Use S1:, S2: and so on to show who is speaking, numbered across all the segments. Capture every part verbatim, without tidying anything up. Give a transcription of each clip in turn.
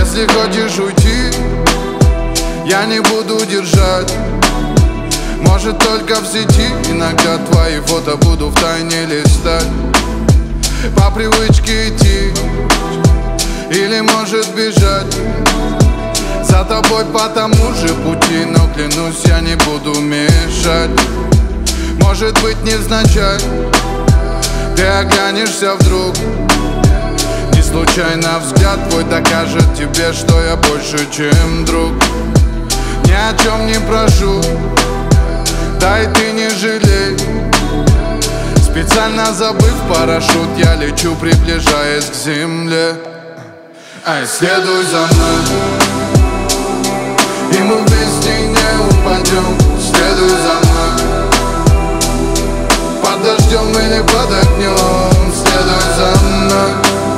S1: Если хочешь уйти, я не буду держать. Может, только в сети иногда твои фото буду втайне листать. По привычке идти или может бежать за тобой по тому же пути, но клянусь, я не буду мешать. Может быть, невзначай ты оглянешься вдруг, не случайно взгляд твой докажет тебе, что я больше, чем друг. Ни о чем не прошу, да и ты не жалей. Специально забыв парашют, я лечу, приближаясь к земле. Ай, следуй за мной, и мы вместе не упадем. Следуй за мной, под дождем или под огнем. Следуй за мной,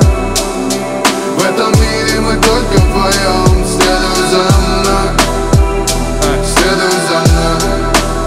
S1: в этом мире мы только вдвоем. Следуй за мной, ай, следуй за мной.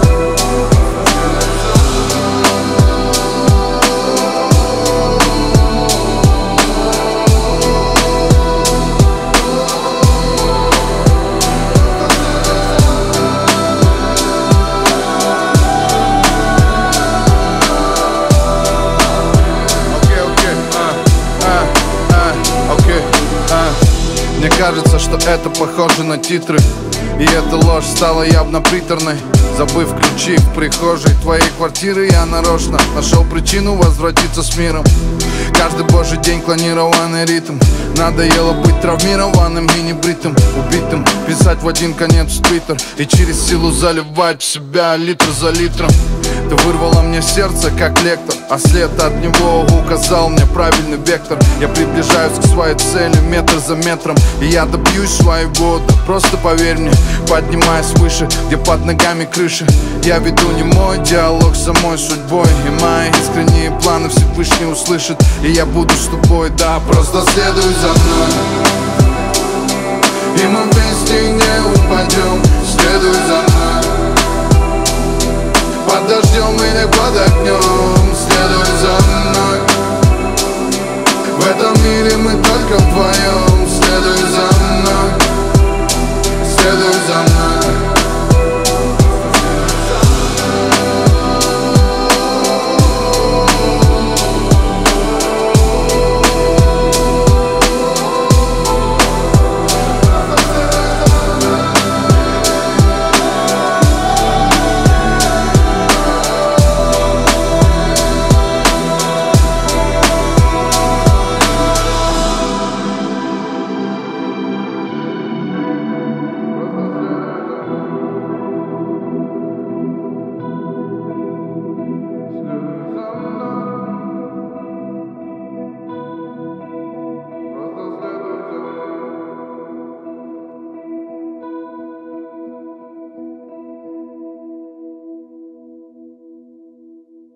S1: Мне кажется, что это похоже на титры, и эта ложь стала явно приторной. Забыв ключи в прихожей твоей квартиры, я нарочно нашел причину возвратиться с миром. Каждый божий день клонированный ритм. Надоело быть травмированным и небритым, убитым, писать в один конец в твиттер и через силу заливать в себя литр за литром. Ты вырвала мне сердце, как лектор, а след от него указал мне правильный вектор. Я приближаюсь к своей цели метр за метром, и я добьюсь своего, да просто поверь мне. Поднимаясь выше, где под ногами крыши, я веду не мой диалог с самой судьбой, и мои искренние планы Всевышний услышит, и я буду с тобой, да, просто следуй за мной, и мы вместе не упадем. Следуй за мной, под дождем или под огнем.